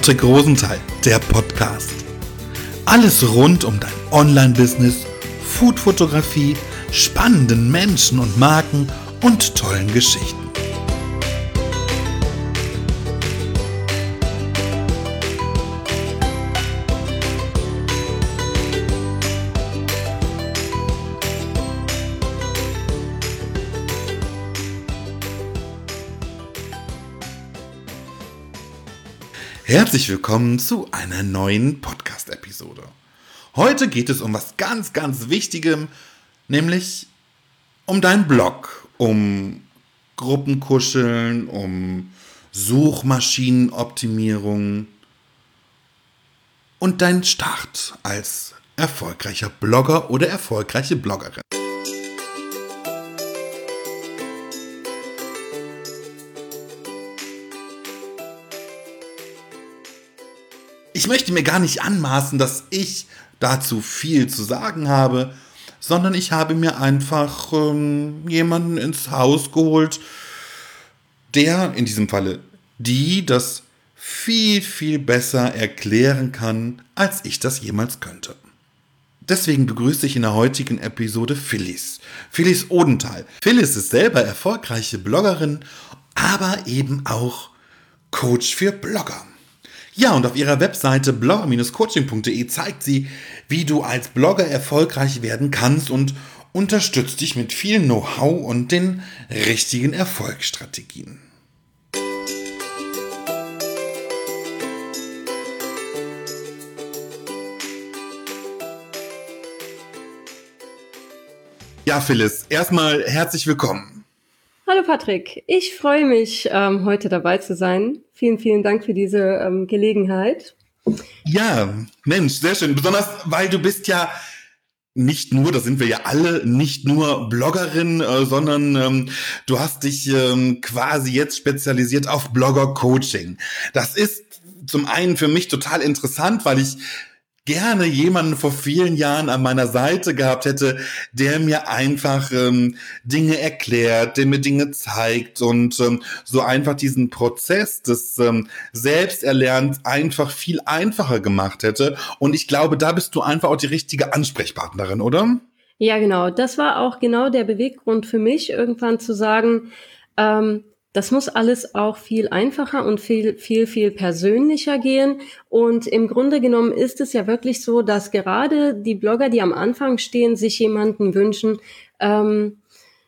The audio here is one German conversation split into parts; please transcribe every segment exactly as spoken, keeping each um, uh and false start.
Patrick Rosenthal, der Podcast. Alles rund um dein Online-Business, Foodfotografie, spannenden Menschen und Marken und tollen Geschichten. Herzlich willkommen zu einer neuen Podcast-Episode. Heute geht es um was ganz, ganz Wichtigem, nämlich um deinen Blog, um Gruppenkuscheln, um Suchmaschinenoptimierung und deinen Start als erfolgreicher Blogger oder erfolgreiche Bloggerin. Ich möchte mir gar nicht anmaßen, dass ich dazu viel zu sagen habe, sondern ich habe mir einfach ähm, jemanden ins Haus geholt, der, in diesem Falle die, das viel, viel besser erklären kann, als ich das jemals könnte. Deswegen begrüße ich in der heutigen Episode Phyllis. Phyllis Odenthal. Phyllis ist selber erfolgreiche Bloggerin, aber eben auch Coach für Blogger. Ja, und auf ihrer Webseite blogger Bindestrich coaching Punkt de zeigt sie, wie du als Blogger erfolgreich werden kannst und unterstützt dich mit viel Know-how und den richtigen Erfolgsstrategien. Ja, Phyllis, erstmal herzlich willkommen. Hallo Patrick, ich freue mich, ähm, heute dabei zu sein. Vielen, vielen Dank für diese ähm, Gelegenheit. Ja, Mensch, sehr schön. Besonders, weil du bist ja nicht nur, das sind wir ja alle, nicht nur Bloggerin, äh, sondern ähm, du hast dich ähm, quasi jetzt spezialisiert auf Blogger-Coaching. Das ist zum einen für mich total interessant, weil ich gerne jemanden vor vielen Jahren an meiner Seite gehabt hätte, der mir einfach ähm, Dinge erklärt, der mir Dinge zeigt und ähm, so einfach diesen Prozess des ähm, Selbsterlernens einfach viel einfacher gemacht hätte. Und ich glaube, da bist du einfach auch die richtige Ansprechpartnerin, oder? Ja, genau. Das war auch genau der Beweggrund für mich, irgendwann zu sagen, ähm, das muss alles auch viel einfacher und viel, viel, viel persönlicher gehen. Und im Grunde genommen ist es ja wirklich so, dass gerade die Blogger, die am Anfang stehen, sich jemanden wünschen, ähm,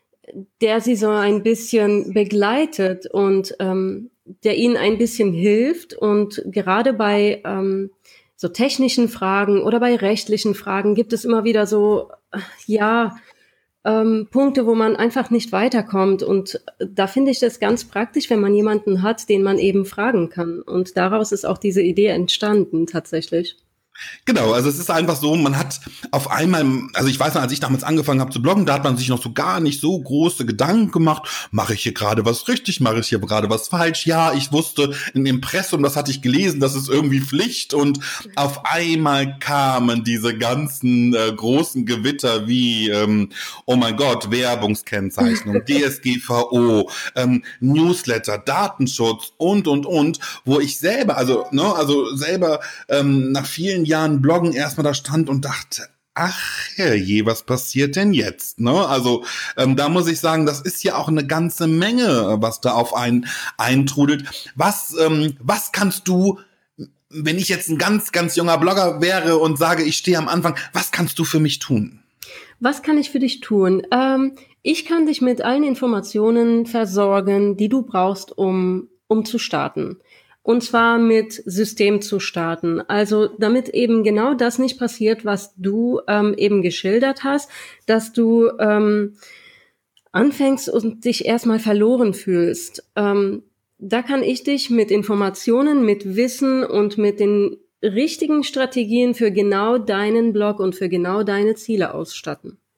der sie so ein bisschen begleitet und ähm, der ihnen ein bisschen hilft. Und gerade bei ähm, so technischen Fragen oder bei rechtlichen Fragen gibt es immer wieder so, ja, Ähm, Punkte, wo man einfach nicht weiterkommt. Und da finde ich das ganz praktisch, wenn man jemanden hat, den man eben fragen kann. Und daraus ist auch diese Idee entstanden, tatsächlich. Genau, also es ist einfach so, man hat auf einmal, also ich weiß noch, als ich damals angefangen habe zu bloggen, da hat man sich noch so gar nicht so große Gedanken gemacht, mache ich hier gerade was richtig, mache ich hier gerade was falsch? Ja, ich wusste im Impressum, das hatte ich gelesen, das ist irgendwie Pflicht und auf einmal kamen diese ganzen äh, großen Gewitter wie, ähm, oh mein Gott, Werbungskennzeichnung, D S G V O, ähm, Newsletter, Datenschutz und, und, und, wo ich selber, also, ne, also selber ähm, nach vielen Jahren Bloggen erstmal da stand und dachte, ach herrje, was passiert denn jetzt? Ne? Also ähm, da muss ich sagen, das ist ja auch eine ganze Menge, was da auf einen eintrudelt. Was, ähm, was kannst du, wenn ich jetzt ein ganz, ganz junger Blogger wäre und sage, ich stehe am Anfang, was kannst du für mich tun? Was kann ich für dich tun? Ähm, ich kann dich mit allen Informationen versorgen, die du brauchst, um, um zu starten. Und zwar mit System zu starten. Also damit eben genau das nicht passiert, was du ähm, eben geschildert hast, dass du ähm, anfängst und dich erstmal verloren fühlst. Ähm, da kann ich dich mit Informationen, mit Wissen und mit den richtigen Strategien für genau deinen Blog und für genau deine Ziele ausstatten.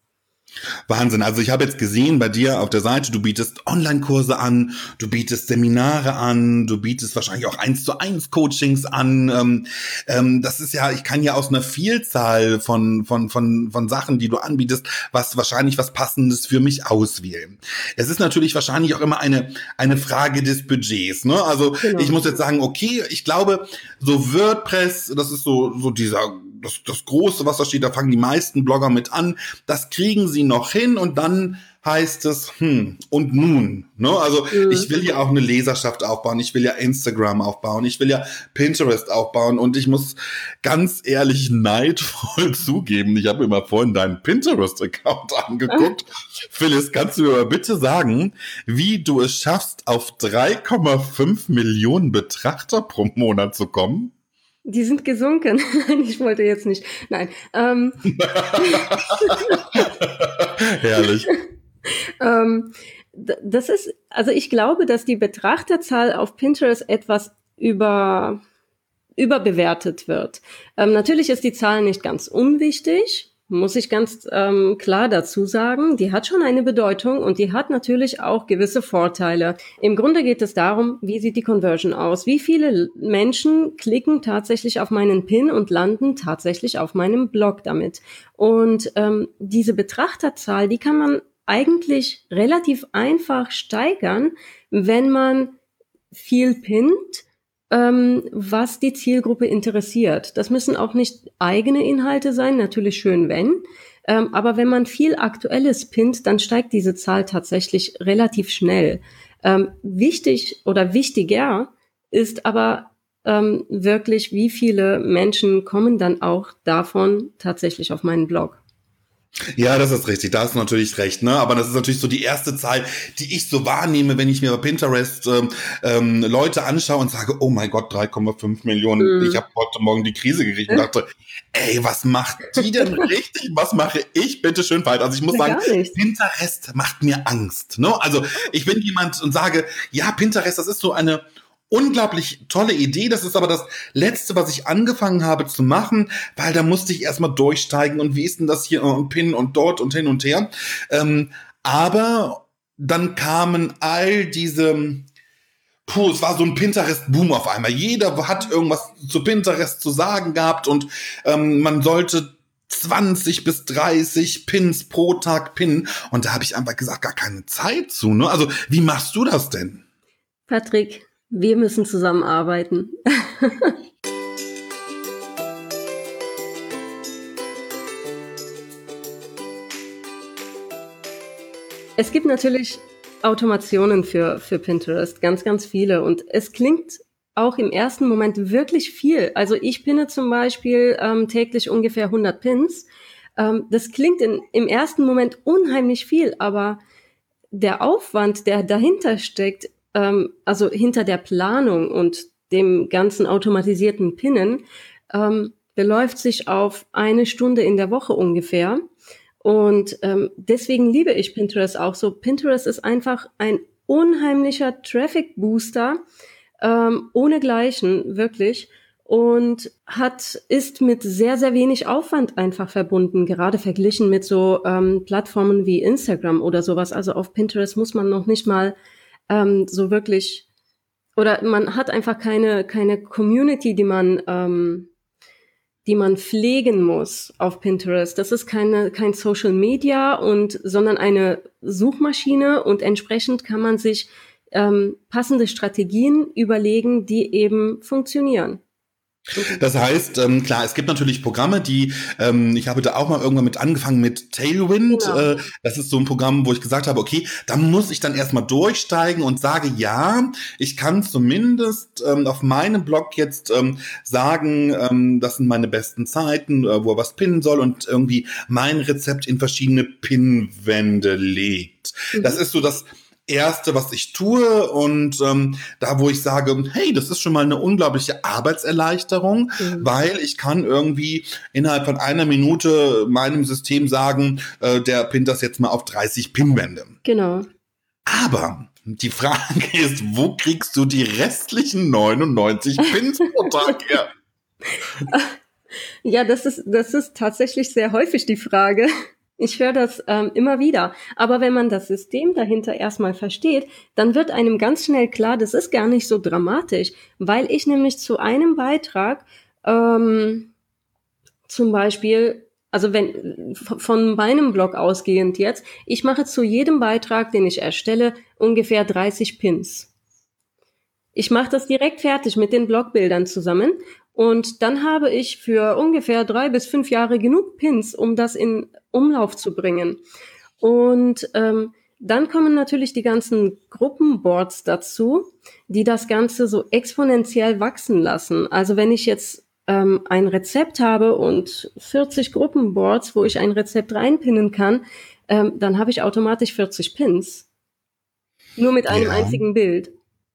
Wahnsinn. Also ich habe jetzt gesehen bei dir auf der Seite, du bietest Online-Kurse an, du bietest Seminare an, du bietest wahrscheinlich auch eins zu eins Coachings an. Ähm, ähm, das ist ja, ich kann ja aus einer Vielzahl von, von, von, von Sachen, die du anbietest, was wahrscheinlich was Passendes für mich auswählen. Es ist natürlich wahrscheinlich auch immer eine, eine Frage des Budgets, ne? Also Genau. ich muss jetzt sagen, okay, ich glaube, so WordPress, das ist so, so dieser, das, das Große, was da steht, da fangen die meisten Blogger mit an. Das kriegen sie noch hin und dann heißt es, hm, und nun, ne? Also Mhm. ich will ja auch eine Leserschaft aufbauen, ich will ja Instagram aufbauen, ich will ja Pinterest aufbauen und ich muss ganz ehrlich neidvoll zugeben, ich habe mir mal vorhin deinen Pinterest-Account angeguckt. Phyllis, kannst du mir mal bitte sagen, wie du es schaffst, auf drei Komma fünf Millionen Betrachter pro Monat zu kommen? Die sind gesunken. Nein, ich wollte jetzt nicht. Nein. Ähm, Herrlich. ähm, d- das ist, also ich glaube, dass die Betrachterzahl auf Pinterest etwas über, überbewertet wird. Ähm, natürlich ist die Zahl nicht ganz unwichtig, muss ich ganz ähm, klar dazu sagen. Die hat schon eine Bedeutung und die hat natürlich auch gewisse Vorteile. Im Grunde geht es darum, wie sieht die Conversion aus? Wie viele Menschen klicken tatsächlich auf meinen Pin und landen tatsächlich auf meinem Blog damit? Und ähm, diese Betrachterzahl, die kann man eigentlich relativ einfach steigern, wenn man viel pinnt, ähm, was die Zielgruppe interessiert. Das müssen auch nicht eigene Inhalte sein, natürlich schön wenn. Ähm, aber wenn man viel Aktuelles pinnt, dann steigt diese Zahl tatsächlich relativ schnell. Ähm, wichtig oder wichtiger ist aber ähm, wirklich, wie viele Menschen kommen dann auch davon tatsächlich auf meinen Blog. Ja, das ist richtig, da hast du natürlich recht, ne? Aber das ist natürlich so die erste Zahl, die ich so wahrnehme, wenn ich mir bei Pinterest ähm, ähm, Leute anschaue und sage, oh mein Gott, drei Komma fünf Millionen. Mhm. Ich habe heute Morgen die Krise gekriegt und dachte, ey, was macht die denn richtig? Was mache ich bitte schön falsch? Also ich muss Ja, sagen, gar nichts. Pinterest macht mir Angst, ne? Also ich bin jemand und sage, ja, Pinterest, das ist so eine unglaublich tolle Idee. Das ist aber das Letzte, was ich angefangen habe zu machen, weil da musste ich erstmal durchsteigen und wie ist denn das hier und Pin und dort und hin und her. Ähm, aber dann kamen all diese, puh, es war so ein Pinterest-Boom auf einmal. Jeder hat irgendwas zu Pinterest zu sagen gehabt und ähm, man sollte zwanzig bis dreißig Pins pro Tag pinnen. Und da habe ich einfach gesagt, gar keine Zeit zu. Ne? Also wie machst du das denn? Patrick, wir müssen zusammenarbeiten. Es gibt natürlich Automationen für, für Pinterest, ganz, ganz viele. Und es klingt auch im ersten Moment wirklich viel. Also ich pinne zum Beispiel ähm, täglich ungefähr hundert Pins. Ähm, das klingt in, im ersten Moment unheimlich viel, aber der Aufwand, der dahinter steckt, ähm, also hinter der Planung und dem ganzen automatisierten Pinnen, ähm, beläuft sich auf eine Stunde in der Woche ungefähr. Und ähm, deswegen liebe ich Pinterest auch so. Pinterest ist einfach ein unheimlicher Traffic-Booster, ähm, ohnegleichen, wirklich. Und hat, ist mit sehr, sehr wenig Aufwand einfach verbunden, gerade verglichen mit so ähm, Plattformen wie Instagram oder sowas. Also auf Pinterest muss man noch nicht mal ähm, so wirklich, oder man hat einfach keine, keine Community, die man, ähm, die man pflegen muss auf Pinterest. Das ist keine, kein Social Media und, sondern eine Suchmaschine und entsprechend kann man sich ähm, passende Strategien überlegen, die eben funktionieren. Das heißt, ähm, klar, es gibt natürlich Programme, die, ähm, ich habe da auch mal irgendwann mit angefangen mit Tailwind. Genau. Äh, das ist so ein Programm, wo ich gesagt habe, okay, da muss ich dann erstmal durchsteigen und sage, ja, ich kann zumindest ähm, auf meinem Blog jetzt ähm, sagen, ähm, das sind meine besten Zeiten, äh, wo er was pinnen soll und irgendwie mein Rezept in verschiedene Pinnwände legt. Mhm. Das ist so das Erste, was ich tue und ähm, da, wo ich sage, hey, das ist schon mal eine unglaubliche Arbeitserleichterung, Mhm. weil ich kann irgendwie innerhalb von einer Minute meinem System sagen, äh, der pinnt das jetzt mal auf dreißig Pinwände. Genau. Aber die Frage ist, wo kriegst du die restlichen neunundneunzig Pins pro Tag her? Ja, das ist, das ist tatsächlich sehr häufig die Frage. Ich höre das ähm, immer wieder. Aber wenn man das System dahinter erstmal versteht, dann wird einem ganz schnell klar, das ist gar nicht so dramatisch, weil ich nämlich zu einem Beitrag ähm, zum Beispiel, also wenn von meinem Blog ausgehend jetzt, ich mache zu jedem Beitrag, den ich erstelle, ungefähr dreißig Pins. Ich mache das direkt fertig mit den Blogbildern zusammen. Und dann habe ich für ungefähr drei bis fünf Jahre genug Pins, um das in Umlauf zu bringen. Und ähm, dann kommen natürlich die ganzen Gruppenboards dazu, die das Ganze so exponentiell wachsen lassen. Also wenn ich jetzt ähm, ein Rezept habe und vierzig Gruppenboards, wo ich ein Rezept reinpinnen kann, ähm, dann habe ich automatisch vierzig Pins. Nur mit einem Ja. einzigen Bild.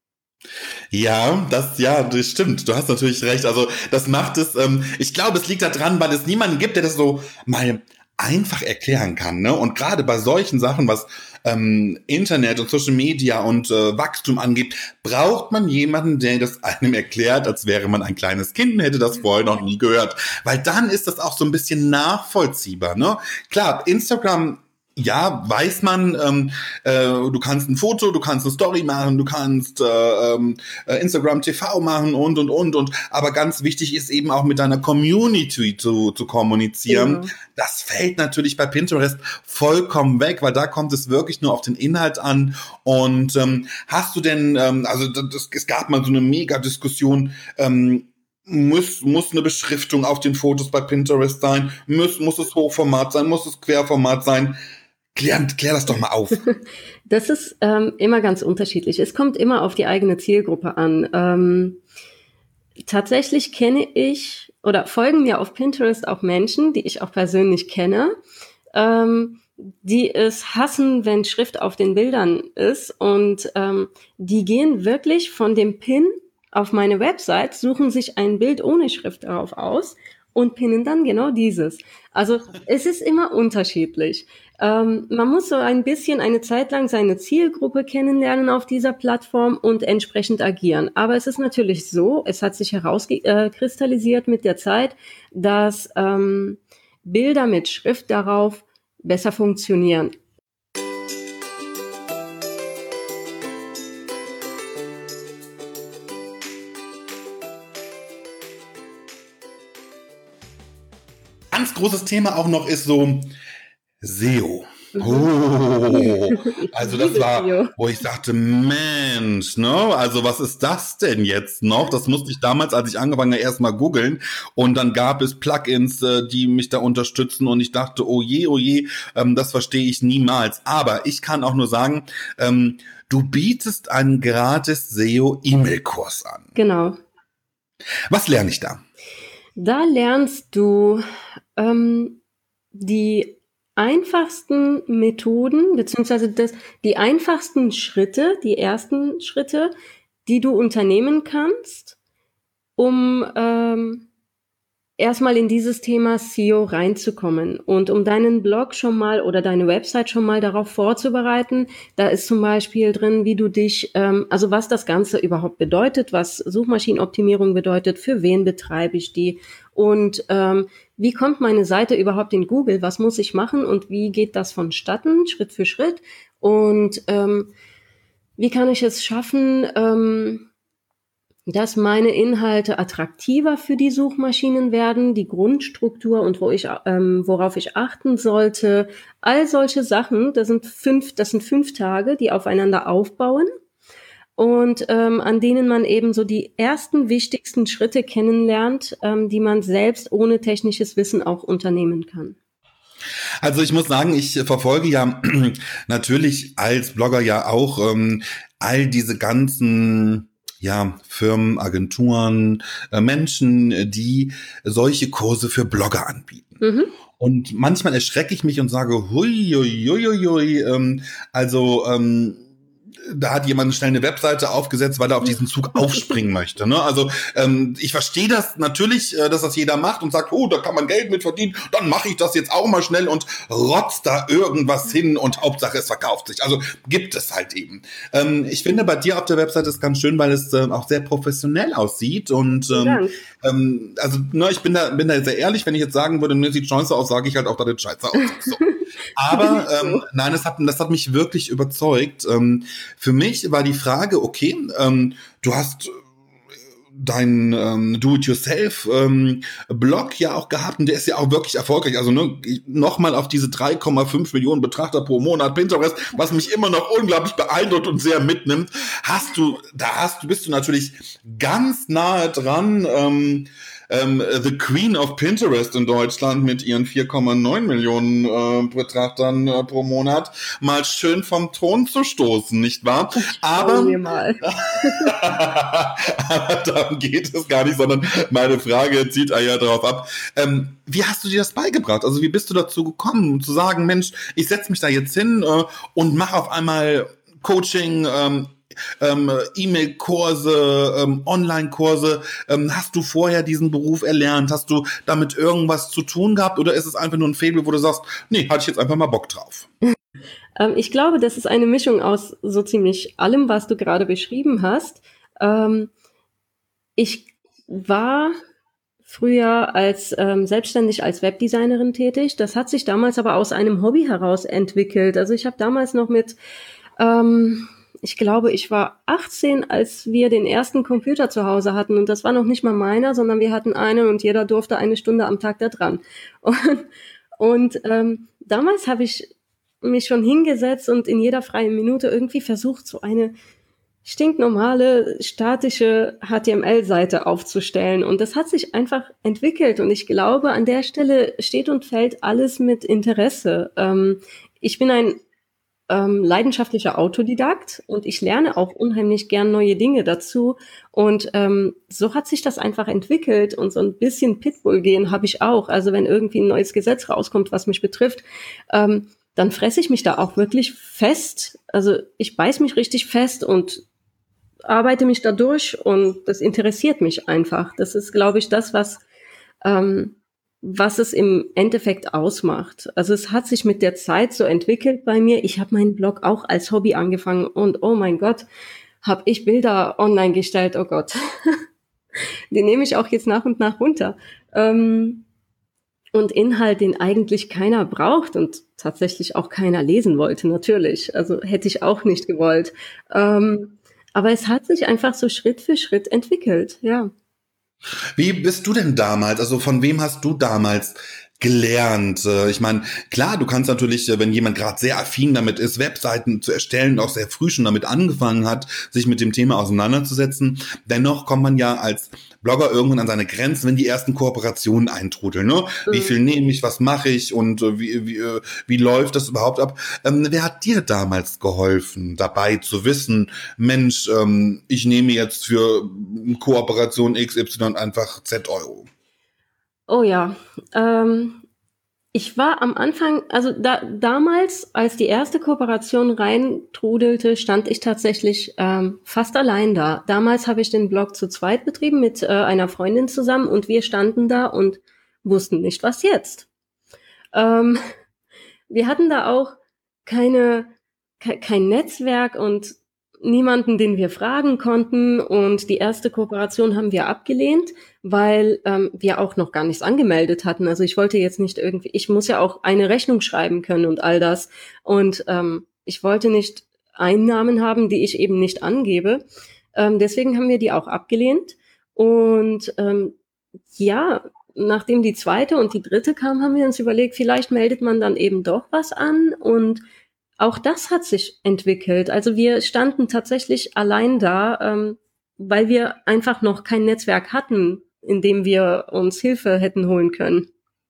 Ja, das, ja, das stimmt. Du hast natürlich recht. Also, das macht es, ähm, ich glaube, es liegt daran, weil es niemanden gibt, der das so mal einfach erklären kann, ne? Und gerade bei solchen Sachen, was ähm, Internet und Social Media und äh, Wachstum angeht, braucht man jemanden, der das einem erklärt, als wäre man ein kleines Kind und hätte das vorher noch nie gehört. Weil dann ist das auch so ein bisschen nachvollziehbar, ne? Klar, Instagram, ja, weiß man, ähm, äh, du kannst ein Foto, du kannst eine Story machen, du kannst äh, ähm, äh, Instagram T V machen und, und, und, und. Aber ganz wichtig ist eben auch mit deiner Community zu, zu kommunizieren. Genau. Das fällt natürlich bei Pinterest vollkommen weg, weil da kommt es wirklich nur auf den Inhalt an. Und ähm, hast du denn, ähm, also das, es gab mal so eine Mega-Diskussion, ähm, Muss, muss eine Beschriftung auf den Fotos bei Pinterest sein? Muss, muss es Hochformat sein? Muss es Querformat sein? Klär, klär das doch mal auf. Das ist ähm, immer ganz unterschiedlich. Es kommt immer auf die eigene Zielgruppe an. Ähm, tatsächlich kenne ich oder folgen mir auf Pinterest auch Menschen, die ich auch persönlich kenne, ähm, die es hassen, wenn Schrift auf den Bildern ist. Und ähm, die gehen wirklich von dem Pin auf meine Website, suchen sich ein Bild ohne Schrift darauf aus und pinnen dann genau dieses. Also es ist immer unterschiedlich. Ähm, man muss so ein bisschen eine Zeit lang seine Zielgruppe kennenlernen auf dieser Plattform und entsprechend agieren. Aber es ist natürlich so, es hat sich herauskristallisiert mit der Zeit, dass ähm, Bilder mit Schrift darauf besser funktionieren. Ganz großes Thema auch noch ist so S E O. Oh, also das war, wo ich sagte, Mensch, ne, also was ist das denn jetzt noch? Das musste ich damals, als ich angefangen habe, erst mal googeln und dann gab es Plugins, die mich da unterstützen und ich dachte, oh je, oh je, das verstehe ich niemals. Aber ich kann auch nur sagen, du bietest einen gratis S E O-E-Mail-Kurs an. Genau. Was lerne ich da? Da lernst du ähm, die einfachsten Methoden, beziehungsweise das, die einfachsten Schritte, die ersten Schritte, die du unternehmen kannst, um ähm, erstmal in dieses Thema S E O reinzukommen und um deinen Blog schon mal oder deine Website schon mal darauf vorzubereiten. Da ist zum Beispiel drin, wie du dich, ähm, also was das Ganze überhaupt bedeutet, was Suchmaschinenoptimierung bedeutet, für wen betreibe ich die und ähm, wie kommt meine Seite überhaupt in Google, was muss ich machen und wie geht das vonstatten, Schritt für Schritt und ähm, wie kann ich es schaffen, ähm, dass meine Inhalte attraktiver für die Suchmaschinen werden, die Grundstruktur und wo ich, ähm, worauf ich achten sollte, all solche Sachen. Das sind fünf, das sind fünf Tage, die aufeinander aufbauen und ähm, an denen man eben so die ersten wichtigsten Schritte kennenlernt, ähm, die man selbst ohne technisches Wissen auch unternehmen kann. Also ich muss sagen, ich verfolge ja natürlich als Blogger ja auch ähm, all diese ganzen ja, Firmen, Agenturen, äh, Menschen, die solche Kurse für Blogger anbieten. Mhm. Und manchmal erschrecke ich mich und sage, hui, hui, hui, hui, ähm, also ähm, da hat jemand schnell eine Webseite aufgesetzt, weil er auf diesen Zug aufspringen möchte. Ne? Also ähm, ich verstehe das natürlich, äh, dass das jeder macht und sagt, oh, da kann man Geld mit verdienen, dann mache ich das jetzt auch mal schnell und rotzt da irgendwas hin und Hauptsache es verkauft sich. Also gibt es halt eben. Ähm, ich finde bei dir auf der Webseite ist ganz schön, weil es äh, auch sehr professionell aussieht und ähm, ähm, also ne, ich bin da bin da sehr ehrlich, wenn ich jetzt sagen würde, mir sieht scheiße aus, sage ich halt auch, dass das scheiße aus. So. Aber ähm, nein, das hat, das hat mich wirklich überzeugt. Ähm, für mich war die Frage, okay, ähm, du hast dein ähm, Do-it-yourself-Blog ähm, ja auch gehabt und der ist ja auch wirklich erfolgreich. Also ne, nochmal auf diese drei Komma fünf Millionen Betrachter pro Monat Pinterest, was mich immer noch unglaublich beeindruckt und sehr mitnimmt. Hast du, da hast du, bist du natürlich ganz nahe dran, ähm, ähm, The Queen of Pinterest in Deutschland mit ihren vier Komma neun Millionen äh, Betrachtern äh, pro Monat mal schön vom Thron zu stoßen, nicht wahr? Aber, mal. aber darum geht es gar nicht, sondern meine Frage zieht ja darauf ab. Ähm, wie hast du dir das beigebracht? Also wie bist du dazu gekommen, zu sagen, Mensch, ich setze mich da jetzt hin äh, und mache auf einmal Coaching, ähm, Ähm, E-Mail-Kurse, ähm, Online-Kurse. Ähm, hast du vorher diesen Beruf erlernt? Hast du damit irgendwas zu tun gehabt? Oder ist es einfach nur ein Faible, wo du sagst, nee, hatte ich jetzt einfach mal Bock drauf? Ähm, ich glaube, das ist eine Mischung aus so ziemlich allem, was du gerade beschrieben hast. Ähm, ich war früher als ähm, selbstständig als Webdesignerin tätig. Das hat sich damals aber aus einem Hobby heraus entwickelt. Also ich habe damals noch mit ähm, ich glaube, ich war achtzehn, als wir den ersten Computer zu Hause hatten. Und das war noch nicht mal meiner, sondern wir hatten einen und jeder durfte eine Stunde am Tag da dran. Und, und ähm, damals habe ich mich schon hingesetzt und in jeder freien Minute irgendwie versucht, so eine stinknormale, statische H T M L-Seite aufzustellen. Und das hat sich einfach entwickelt. Und ich glaube, an der Stelle steht und fällt alles mit Interesse. Ähm, ich bin ein Ähm, leidenschaftlicher Autodidakt und ich lerne auch unheimlich gern neue Dinge dazu und ähm, so hat sich das einfach entwickelt und so ein bisschen Pitbull-Gehen habe ich auch. Also wenn irgendwie ein neues Gesetz rauskommt, was mich betrifft, ähm, dann fresse ich mich da auch wirklich fest. Also ich beiß mich richtig fest und arbeite mich da durch und das interessiert mich einfach. Das ist, glaube ich, das, was ähm, was es im Endeffekt ausmacht. Also es hat sich mit der Zeit so entwickelt bei mir. Ich habe meinen Blog auch als Hobby angefangen und oh mein Gott, habe ich Bilder online gestellt, oh Gott. Die nehme ich auch jetzt nach und nach runter. Ähm, und Inhalt, den eigentlich keiner braucht und tatsächlich auch keiner lesen wollte, natürlich. Also hätte ich auch nicht gewollt. Ähm, aber es hat sich einfach so Schritt für Schritt entwickelt, ja. Wie bist du denn damals, also von wem hast du damals gelernt? Ich meine, klar, du kannst natürlich, wenn jemand gerade sehr affin damit ist, Webseiten zu erstellen, auch sehr früh schon damit angefangen hat, sich mit dem Thema auseinanderzusetzen, dennoch kommt man ja als Blogger irgendwann an seine Grenzen, wenn die ersten Kooperationen eintrudeln. Ne? Mhm. Wie viel nehme ich, was mache ich und wie, wie, wie läuft das überhaupt ab? Ähm, wer hat dir damals geholfen, dabei zu wissen, Mensch, ähm, ich nehme jetzt für Kooperation X Y einfach Z Euro? Oh ja, ähm, ich war am Anfang, also da, damals, als die erste Kooperation reintrudelte, stand ich tatsächlich ähm, fast allein da. Damals habe ich den Blog zu zweit betrieben mit äh, einer Freundin zusammen und wir standen da und wussten nicht, was jetzt. Ähm, wir hatten da auch keine, ke- kein Netzwerk und niemanden, den wir fragen konnten. Und die erste Kooperation haben wir abgelehnt, weil ähm, wir auch noch gar nichts angemeldet hatten. Also ich wollte jetzt nicht irgendwie, ich muss ja auch eine Rechnung schreiben können und all das. Und ähm, ich wollte nicht Einnahmen haben, die ich eben nicht angebe. Ähm, deswegen haben wir die auch abgelehnt. Und ähm, ja, nachdem die zweite und die dritte kam, haben wir uns überlegt, vielleicht meldet man dann eben doch was an. Und auch das hat sich entwickelt. Also wir standen tatsächlich allein da, ähm, weil wir einfach noch kein Netzwerk hatten, in dem wir uns Hilfe hätten holen können.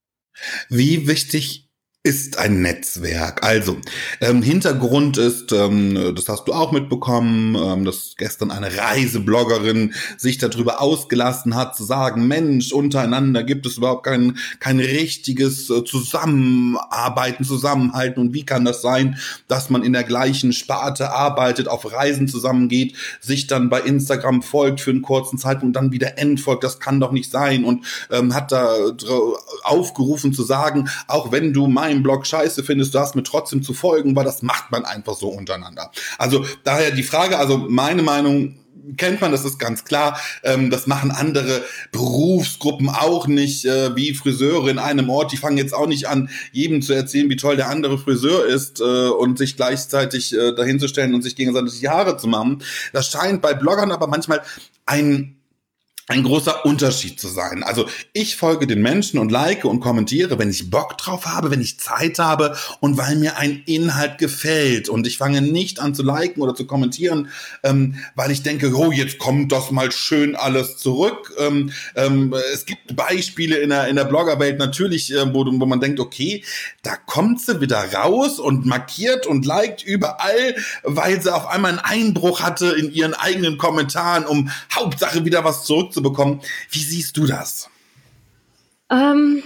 Wie wichtig ist ein Netzwerk? Also, ähm, Hintergrund ist, ähm, das hast du auch mitbekommen, ähm, dass gestern eine Reisebloggerin sich darüber ausgelassen hat, zu sagen, Mensch, untereinander gibt es überhaupt kein, kein richtiges äh, Zusammenarbeiten, Zusammenhalten. Und wie kann das sein, dass man in der gleichen Sparte arbeitet, auf Reisen zusammengeht, sich dann bei Instagram folgt für einen kurzen Zeitpunkt und dann wieder entfolgt? Das kann doch nicht sein. Und ähm, hat da aufgerufen zu sagen, auch wenn du mein Blog scheiße findest, du hast mir trotzdem zu folgen, weil das macht man einfach so untereinander. Also daher die Frage, also meine Meinung, kennt man, das ist ganz klar. Ähm, das machen andere Berufsgruppen auch nicht, äh, wie Friseure in einem Ort. Die fangen jetzt auch nicht an, jedem zu erzählen, wie toll der andere Friseur ist äh, und sich gleichzeitig äh, dahinzustellen und sich gegenseitig die Haare zu machen. Das scheint bei Bloggern aber manchmal ein ein großer Unterschied zu sein. Also ich folge den Menschen und like und kommentiere, wenn ich Bock drauf habe, wenn ich Zeit habe und weil mir ein Inhalt gefällt. Und ich fange nicht an zu liken oder zu kommentieren, ähm, weil ich denke, oh, jetzt kommt das mal schön alles zurück. Ähm, ähm, es gibt Beispiele in der, in der Bloggerwelt natürlich, äh, wo, wo man denkt, okay, da kommt sie wieder raus und markiert und liked überall, weil sie auf einmal einen Einbruch hatte in ihren eigenen Kommentaren, um Hauptsache wieder was zurück zu bekommen. Wie siehst du das? Ähm,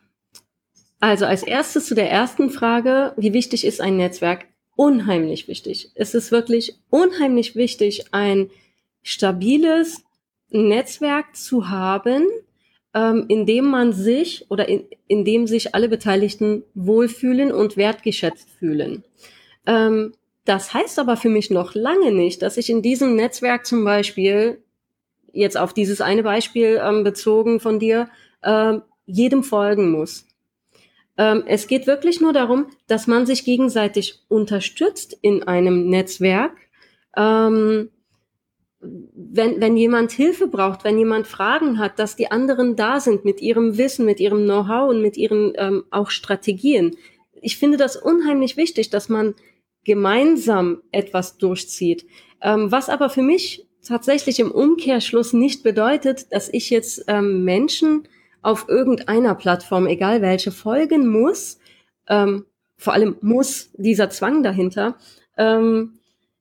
also als erstes zu der ersten Frage, wie wichtig ist ein Netzwerk? Unheimlich wichtig. Es ist wirklich unheimlich wichtig, ein stabiles Netzwerk zu haben, ähm, in dem man sich oder in, in dem sich alle Beteiligten wohlfühlen und wertgeschätzt fühlen. Ähm, das heißt aber für mich noch lange nicht, dass ich in diesem Netzwerk zum Beispiel jetzt auf dieses eine Beispiel ähm, bezogen von dir, ähm, jedem folgen muss. Ähm, es geht wirklich nur darum, dass man sich gegenseitig unterstützt in einem Netzwerk. Ähm, wenn, wenn jemand Hilfe braucht, wenn jemand Fragen hat, dass die anderen da sind mit ihrem Wissen, mit ihrem Know-how und mit ihren ähm, auch Strategien. Ich finde das unheimlich wichtig, dass man gemeinsam etwas durchzieht. Ähm, was aber für mich tatsächlich im Umkehrschluss nicht bedeutet, dass ich jetzt ähm, Menschen auf irgendeiner Plattform, egal welche, folgen muss. Ähm, vor allem muss dieser Zwang dahinter, ähm,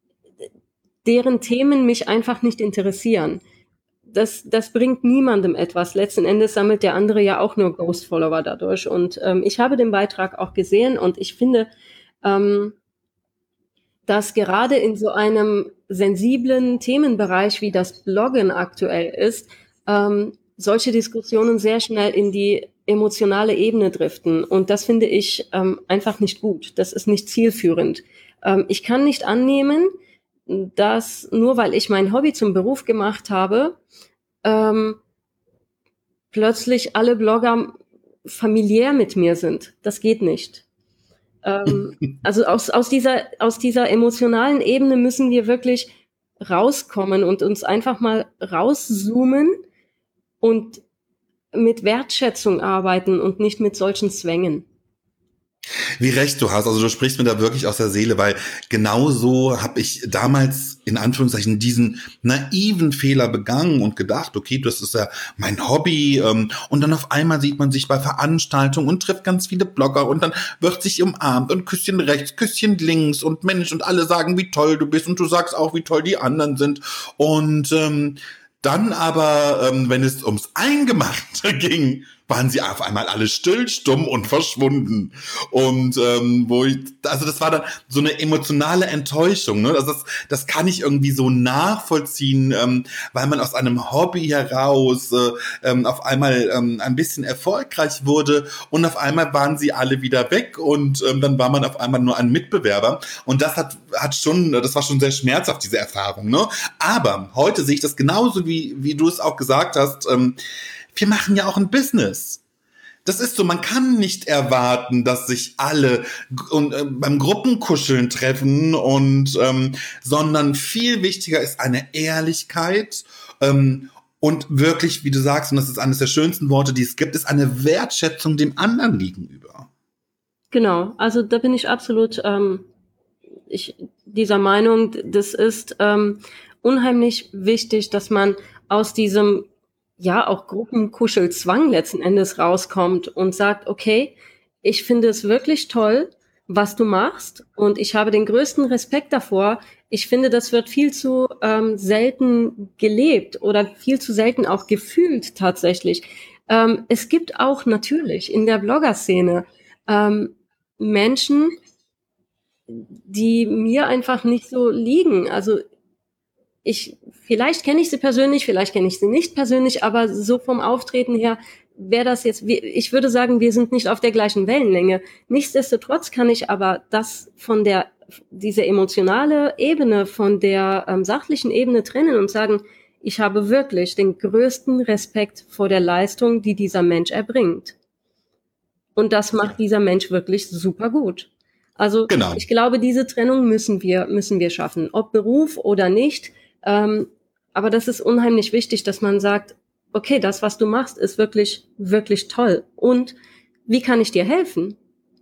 deren Themen mich einfach nicht interessieren. Das, das bringt niemandem etwas. Letzten Endes sammelt der andere ja auch nur Ghost-Follower dadurch. Und ähm, ich habe den Beitrag auch gesehen und ich finde, ähm, dass gerade in so einem sensiblen Themenbereich, wie das Bloggen aktuell ist, ähm, solche Diskussionen sehr schnell in die emotionale Ebene driften. Und das finde ich ähm, einfach nicht gut. Das ist nicht zielführend. Ähm, ich kann nicht annehmen, dass nur weil ich mein Hobby zum Beruf gemacht habe, ähm, plötzlich alle Blogger familiär mit mir sind. Das geht nicht. Ähm, also aus, aus dieser, aus dieser emotionalen Ebene müssen wir wirklich rauskommen und uns einfach mal rauszoomen und mit Wertschätzung arbeiten und nicht mit solchen Zwängen. Wie recht du hast, also du sprichst mir da wirklich aus der Seele, weil genau so habe ich damals in Anführungszeichen diesen naiven Fehler begangen und gedacht, okay, das ist ja mein Hobby, ähm, und dann auf einmal sieht man sich bei Veranstaltungen und trifft ganz viele Blogger und dann wird sich umarmt und Küsschen rechts, Küsschen links und Mensch und alle sagen, wie toll du bist und du sagst auch, wie toll die anderen sind und ähm, dann aber, ähm, wenn es ums Eingemachte ging, waren sie auf einmal alle still, stumm und verschwunden. Und ähm, wo ich, also das war dann so eine emotionale Enttäuschung, ne? Also das, das kann ich irgendwie so nachvollziehen, ähm, weil man aus einem Hobby heraus äh, ähm, auf einmal ähm, ein bisschen erfolgreich wurde und auf einmal waren sie alle wieder weg und ähm, dann war man auf einmal nur ein Mitbewerber. Und das hat hat schon, das war schon sehr schmerzhaft, diese Erfahrung, ne? Aber heute sehe ich das genauso wie wie du es auch gesagt hast. Ähm, Wir machen ja auch ein Business. Das ist so, man kann nicht erwarten, dass sich alle und, äh, beim Gruppenkuscheln treffen und ähm, sondern viel wichtiger ist eine Ehrlichkeit ähm, und wirklich, wie du sagst, und das ist eines der schönsten Worte, die es gibt, ist eine Wertschätzung dem anderen gegenüber. Genau, also da bin ich absolut ähm, ich, dieser Meinung, das ist ähm, unheimlich wichtig, dass man aus diesem ja auch Gruppenkuschelzwang letzten Endes rauskommt und sagt, okay, ich finde es wirklich toll, was du machst und ich habe den größten Respekt davor. Ich finde, das wird viel zu ähm, selten gelebt oder viel zu selten auch gefühlt tatsächlich. Ähm, es gibt auch natürlich in der Blogger-Szene ähm, Menschen, die mir einfach nicht so liegen. Also ich, vielleicht kenne ich sie persönlich, vielleicht kenne ich sie nicht persönlich, aber so vom Auftreten her wäre das jetzt, ich würde sagen, wir sind nicht auf der gleichen Wellenlänge. Nichtsdestotrotz kann ich aber das von der diese emotionale Ebene von der ähm, sachlichen Ebene trennen und sagen, ich habe wirklich den größten Respekt vor der Leistung, die dieser Mensch erbringt. Und das macht dieser Mensch wirklich super gut. Also Genau. ich glaube, diese Trennung müssen wir, müssen wir schaffen, ob Beruf oder nicht. Ähm, aber das ist unheimlich wichtig, dass man sagt, okay, das, was du machst, ist wirklich, wirklich toll. Und wie kann ich dir helfen?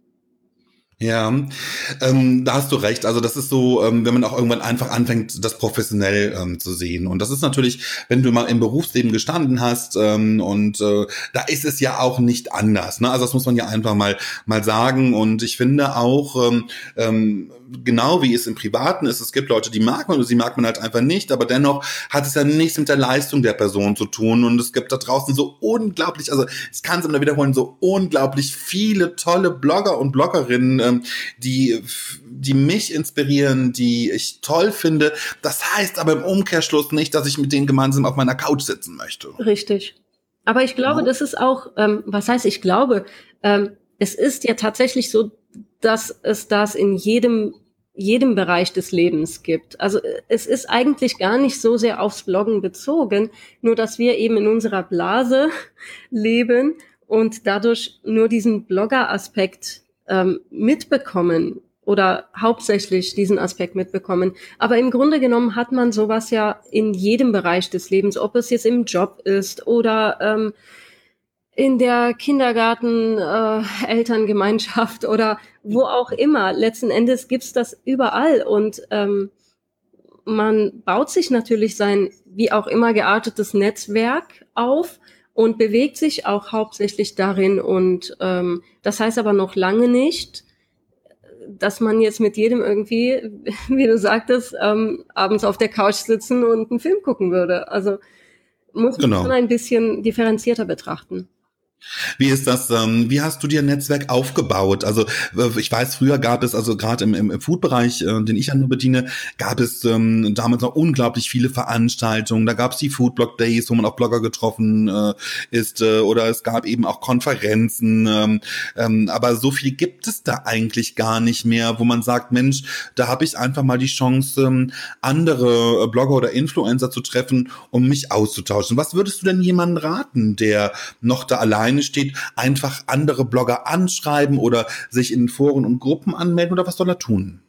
Ja, ähm, da hast du recht. Also das ist so, ähm, wenn man auch irgendwann einfach anfängt, das professionell ähm, zu sehen. Und das ist natürlich, wenn du mal im Berufsleben gestanden hast ähm, und äh, da ist es ja auch nicht anders. Ne? Also das muss man ja einfach mal mal sagen. Und ich finde auch, ähm, ähm, genau wie es im Privaten ist, es gibt Leute, die mag man und sie mag man halt einfach nicht. Aber dennoch hat es ja nichts mit der Leistung der Person zu tun. Und es gibt da draußen so unglaublich, also ich kann es immer wiederholen, so unglaublich viele tolle Blogger und Bloggerinnen, die, die mich inspirieren, die ich toll finde. Das heißt aber im Umkehrschluss nicht, dass ich mit denen gemeinsam auf meiner Couch sitzen möchte. Richtig. Aber ich glaube, Ja. das ist auch, ähm, was heißt ich glaube, ähm, es ist ja tatsächlich so, dass es das in jedem jedem Bereich des Lebens gibt. Also es ist eigentlich gar nicht so sehr aufs Bloggen bezogen, nur dass wir eben in unserer Blase leben und dadurch nur diesen Blogger-Aspekt ähm, mitbekommen oder hauptsächlich diesen Aspekt mitbekommen. Aber im Grunde genommen hat man sowas ja in jedem Bereich des Lebens, ob es jetzt im Job ist oder ähm, in der Kindergarten, äh, Elterngemeinschaft oder wo auch immer. Letzten Endes gibt's das überall und ähm, man baut sich natürlich sein wie auch immer geartetes Netzwerk auf und bewegt sich auch hauptsächlich darin. Und ähm, das heißt aber noch lange nicht, dass man jetzt mit jedem irgendwie, wie du sagtest, ähm, abends auf der Couch sitzen und einen Film gucken würde. Also muss man Genau. ein bisschen differenzierter betrachten. Wie ist das, ähm, wie hast du dir ein Netzwerk aufgebaut? Also äh, ich weiß, früher gab es, also gerade im, im, im Food-Bereich, äh, den ich ja nur bediene, gab es ähm, damals noch unglaublich viele Veranstaltungen. Da gab es die Foodblog Days, wo man auch Blogger getroffen äh, ist, äh, oder es gab eben auch Konferenzen. Ähm, ähm, aber so viel gibt es da eigentlich gar nicht mehr, wo man sagt, Mensch, da habe ich einfach mal die Chance, ähm, andere äh, Blogger oder Influencer zu treffen, um mich auszutauschen. Was würdest du denn jemandem raten, der noch da allein steht, einfach andere Blogger anschreiben oder sich in Foren und Gruppen anmelden oder was soll er tun?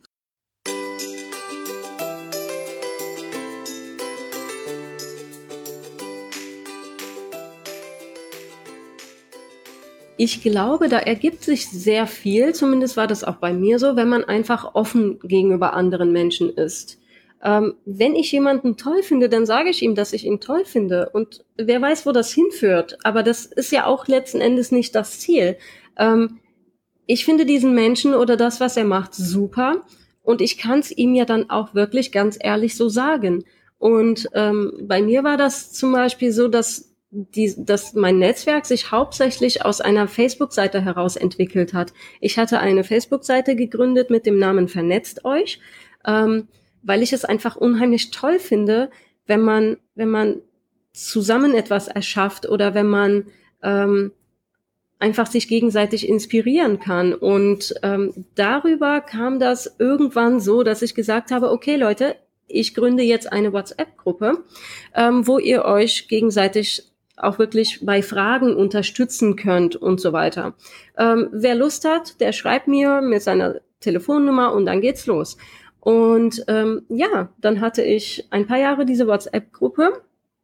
Ich glaube, da ergibt sich sehr viel, zumindest war das auch bei mir so, wenn man einfach offen gegenüber anderen Menschen ist. Ähm, wenn ich jemanden toll finde, dann sage ich ihm, dass ich ihn toll finde. Und wer weiß, wo das hinführt. Aber das ist ja auch letzten Endes nicht das Ziel. Ähm, ich finde diesen Menschen oder das, was er macht, super. Und ich kann es ihm ja dann auch wirklich ganz ehrlich so sagen. Und ähm, bei mir war das zum Beispiel so, dass, die, dass mein Netzwerk sich hauptsächlich aus einer Facebook-Seite heraus entwickelt hat. Ich hatte eine Facebook-Seite gegründet mit dem Namen Vernetzt euch. Ähm, weil ich es einfach unheimlich toll finde, wenn man, wenn man zusammen etwas erschafft oder wenn man ähm, einfach sich gegenseitig inspirieren kann. Und ähm, darüber kam das irgendwann so, dass ich gesagt habe, okay Leute, ich gründe jetzt eine WhatsApp-Gruppe, ähm, wo ihr euch gegenseitig auch wirklich bei Fragen unterstützen könnt und so weiter. Ähm, wer Lust hat, der schreibt mir mit seiner Telefonnummer und dann geht's los. Und ähm, ja, dann hatte ich ein paar Jahre diese WhatsApp-Gruppe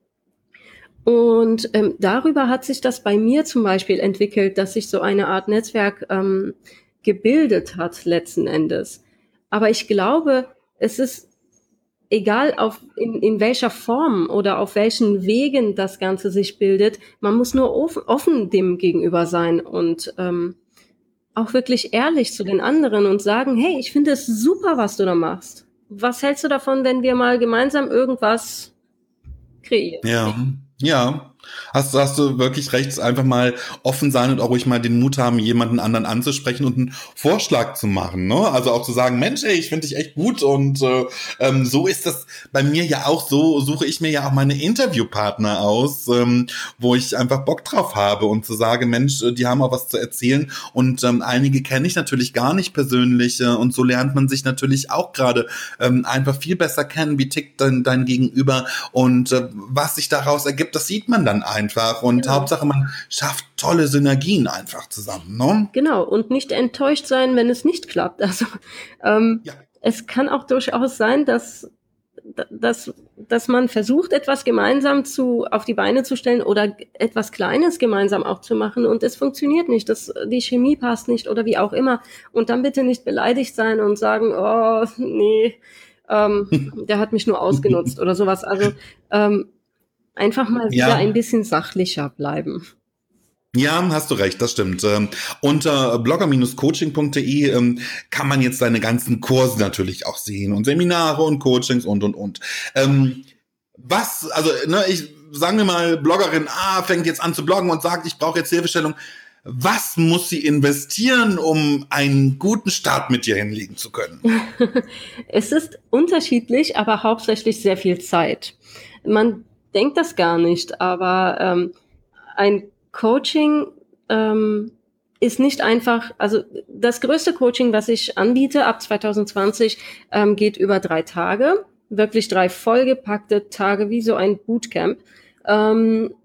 und ähm, darüber hat sich das bei mir zum Beispiel entwickelt, dass sich so eine Art Netzwerk ähm, gebildet hat letzten Endes. Aber ich glaube, es ist egal auf in, in welcher Form oder auf welchen Wegen das Ganze sich bildet, man muss nur offen, offen dem gegenüber sein und ähm, auch wirklich ehrlich zu den anderen und sagen, hey, ich finde es super, was du da machst. Was hältst du davon, wenn wir mal gemeinsam irgendwas kreieren? Ja, ja. Hast, du- hast du wirklich recht, einfach mal offen sein und auch ruhig mal den Mut haben, jemanden anderen anzusprechen und einen Vorschlag zu machen, ne? Also auch zu sagen, Mensch, ey, ich finde dich echt gut und äh, ähm, so ist das bei mir ja auch, so suche ich mir ja auch meine Interviewpartner aus, ähm, wo ich einfach Bock drauf habe und zu sagen, Mensch, äh, die haben auch was zu erzählen und ähm, einige kenne ich natürlich gar nicht persönlich äh, und so lernt man sich natürlich auch gerade ähm, einfach viel besser kennen, wie tickt dein, dein Gegenüber und äh, was sich daraus ergibt, das sieht man dann einfach. Und Genau. Hauptsache, man schafft tolle Synergien einfach zusammen, ne? Genau, und nicht enttäuscht sein, wenn es nicht klappt. Also ähm, Ja. es kann auch durchaus sein, dass, dass, dass man versucht, etwas gemeinsam zu, auf die Beine zu stellen oder etwas Kleines gemeinsam auch zu machen und es funktioniert nicht, das, die Chemie passt nicht oder wie auch immer. Und dann bitte nicht beleidigt sein und sagen, oh, nee, ähm, der hat mich nur ausgenutzt oder sowas. Also ähm, einfach mal wieder ein Ja, bisschen sachlicher bleiben. ja, hast du recht, das stimmt. Ähm, unter blogger Coaching punkt de ähm, kann man jetzt seine ganzen Kurse natürlich auch sehen und Seminare und Coachings und, und, und. Ähm, was, also, ne, ich sagen wir mal, Bloggerin A fängt jetzt an zu bloggen und sagt, ich brauche jetzt Hilfestellung. Was muss sie investieren, um einen guten Start mit dir hinlegen zu können? Es ist unterschiedlich, aber hauptsächlich sehr viel Zeit. Man denkt das gar nicht, aber ähm, ein Coaching ähm, ist nicht einfach, also das größte Coaching, was ich anbiete ab zwanzig zwanzig, ähm, geht über drei Tage, wirklich drei vollgepackte Tage, wie so ein Bootcamp. Ähm,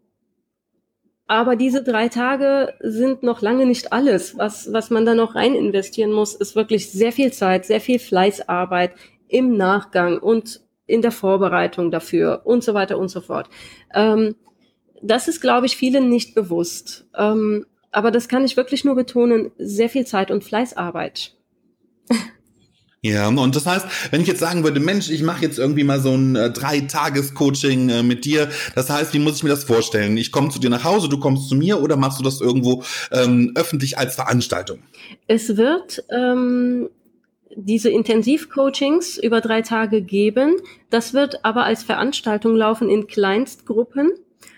aber diese drei Tage sind noch lange nicht alles. Was, was man da noch rein investieren muss, ist wirklich sehr viel Zeit, sehr viel Fleißarbeit im Nachgang und in der Vorbereitung dafür und so weiter und so fort. Ähm, das ist, glaube ich, vielen nicht bewusst. Ähm, aber das kann ich wirklich nur betonen, sehr viel Zeit und Fleißarbeit. Ja, und das heißt, wenn ich jetzt sagen würde, Mensch, ich mache jetzt irgendwie mal so ein äh, Drei-Tages-Coaching äh, mit dir, das heißt, wie muss ich mir das vorstellen? Ich komme zu dir nach Hause, du kommst zu mir oder machst du das irgendwo ähm, öffentlich als Veranstaltung? Es wird ähm, diese Intensivcoachings über drei Tage geben. Das wird aber als Veranstaltung laufen in Kleinstgruppen.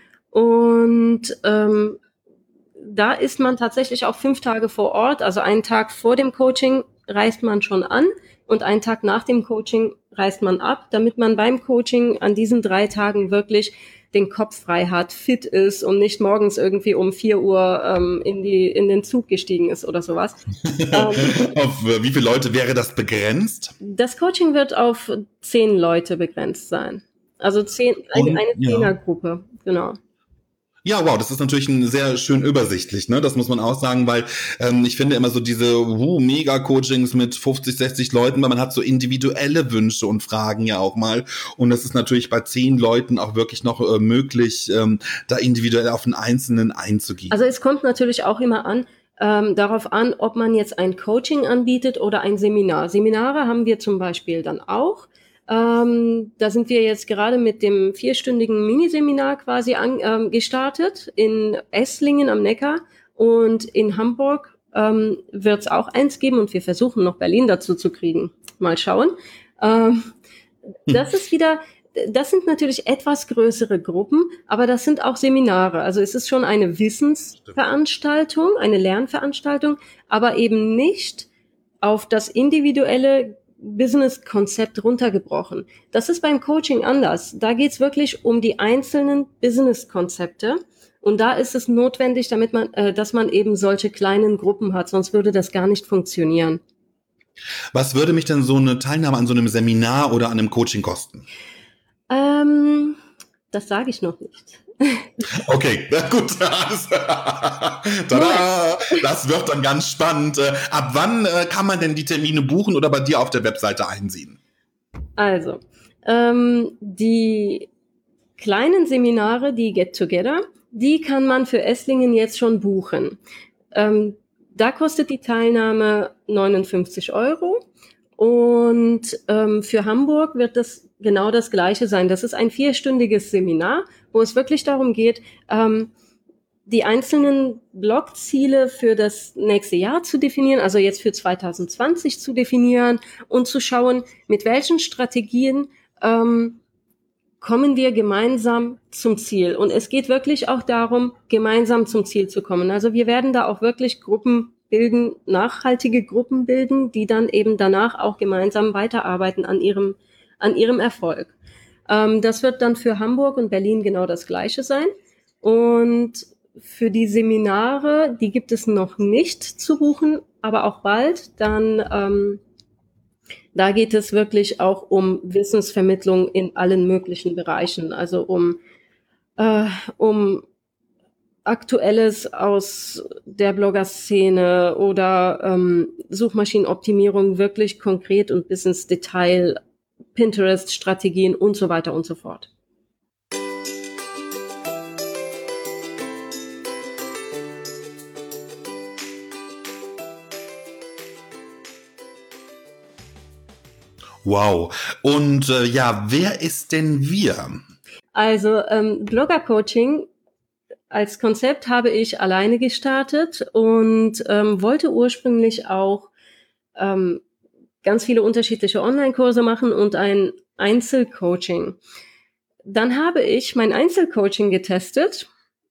Und ähm, da ist man tatsächlich auch fünf Tage vor Ort. Also einen Tag vor dem Coaching reist man schon an und einen Tag nach dem Coaching reist man ab, damit man beim Coaching an diesen drei Tagen wirklich den Kopf frei hat, fit ist und nicht morgens irgendwie um vier Uhr ähm, in die in den Zug gestiegen ist oder sowas. Ähm, Auf äh, wie viele Leute wäre das begrenzt? das Coaching wird auf zehn Leute begrenzt sein. Also zehn, eine, Und eine ja. Zehnergruppe, genau. Ja, wow, das ist natürlich ein sehr schön übersichtlich, ne? Das muss man auch sagen, weil ähm, ich finde immer so diese uh, Mega-Coachings mit fünfzig, sechzig Leuten, weil man hat so individuelle Wünsche und Fragen ja auch mal. Und das ist natürlich bei zehn Leuten auch wirklich noch äh, möglich, ähm, da individuell auf den Einzelnen einzugehen. Also es kommt natürlich auch immer an, ähm, darauf an, ob man jetzt ein Coaching anbietet oder ein Seminar. Seminare haben wir zum Beispiel dann auch. Ähm, da sind wir jetzt gerade mit dem vierstündigen Miniseminar quasi an, ähm, gestartet in Esslingen am Neckar und in Hamburg ähm, wird es auch eins geben und wir versuchen noch Berlin dazu zu kriegen. Mal schauen. Ähm, das ist wieder, das sind natürlich etwas größere Gruppen, aber das sind auch Seminare. Also es ist schon eine Wissensveranstaltung, eine Lernveranstaltung, aber eben nicht auf das individuelle Business-Konzept runtergebrochen. Das ist beim Coaching anders. Da geht's wirklich um die einzelnen Business-Konzepte. Und da ist es notwendig, damit man, äh, dass man eben solche kleinen Gruppen hat, sonst würde das gar nicht funktionieren. Was würde mich denn so eine Teilnahme an so einem Seminar oder an einem Coaching kosten? Ähm, das sage ich noch nicht. Okay, na gut. Tada, das wird dann ganz spannend. Äh, Ab wann äh, kann man denn die Termine buchen oder bei dir auf der Webseite einsehen? Also, ähm, die kleinen Seminare, die Get Together, die kann man für Esslingen jetzt schon buchen. Ähm, da kostet die Teilnahme neunundfünfzig Euro und ähm, für Hamburg wird das genau das Gleiche sein. Das ist ein vierstündiges Seminar, wo es wirklich darum geht, ähm, die einzelnen Blogziele für das nächste Jahr zu definieren, also jetzt für zwanzig zwanzig zu definieren und zu schauen, mit welchen Strategien ähm, kommen wir gemeinsam zum Ziel. Und es geht wirklich auch darum, gemeinsam zum Ziel zu kommen. Also wir werden da auch wirklich Gruppen bilden, nachhaltige Gruppen bilden, die dann eben danach auch gemeinsam weiterarbeiten an ihrem, an ihrem Erfolg. Ähm, das wird dann für Hamburg und Berlin genau das Gleiche sein. Und für die Seminare, die gibt es noch nicht zu buchen, aber auch bald, dann ähm, da geht es wirklich auch um Wissensvermittlung in allen möglichen Bereichen, also um, äh, um Aktuelles aus der Blogger-Szene oder ähm, Suchmaschinenoptimierung wirklich konkret und bis ins Detail, Pinterest-Strategien und so weiter und so fort. Wow. Und äh, ja, wer ist denn wir? Also ähm, Blogger-Coaching als Konzept habe ich alleine gestartet und ähm, wollte ursprünglich auch ähm, ganz viele unterschiedliche Online-Kurse machen und ein Einzelcoaching. Dann habe ich mein Einzelcoaching getestet